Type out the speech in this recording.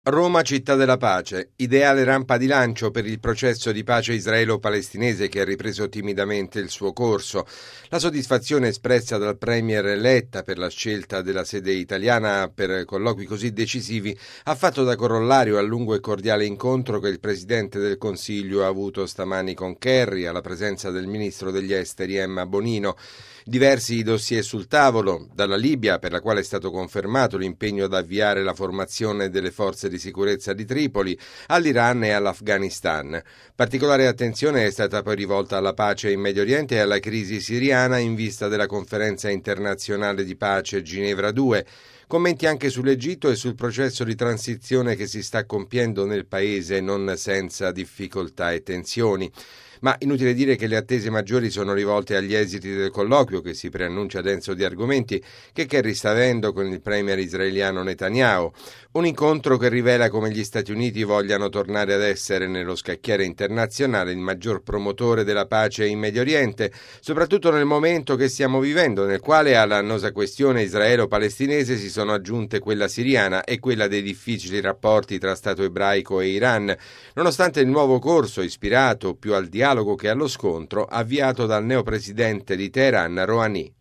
Roma, città della pace, ideale rampa di lancio per il processo di pace israelo-palestinese che ha ripreso timidamente il suo corso. La soddisfazione espressa dal premier Letta per la scelta della sede italiana per colloqui così decisivi ha fatto da corollario al lungo e cordiale incontro che il presidente del Consiglio ha avuto stamani con Kerry, alla presenza del ministro degli esteri Emma Bonino. Diversi i dossier sul tavolo, dalla Libia, per la quale è stato confermato l'impegno ad avviare la formazione delle forze di sicurezza di Tripoli, all'Iran e all'Afghanistan. Particolare attenzione è stata poi rivolta alla pace in Medio Oriente e alla crisi siriana in vista della conferenza internazionale di pace Ginevra 2. Commenti anche sull'Egitto e sul processo di transizione che si sta compiendo nel paese non senza difficoltà e tensioni. Ma inutile dire che le attese maggiori sono rivolte agli esiti del colloquio, che si preannuncia denso di argomenti, che Kerry sta avendo con il premier israeliano Netanyahu. Un incontro che rivela come gli Stati Uniti vogliano tornare ad essere nello scacchiere internazionale il maggior promotore della pace in Medio Oriente, soprattutto nel momento che stiamo vivendo, nel quale alla annosa questione israelo-palestinese si sono aggiunte quella siriana e quella dei difficili rapporti tra Stato ebraico e Iran, nonostante il nuovo corso ispirato più al dialogo che allo scontro avviato dal neopresidente di Teheran Rouhani.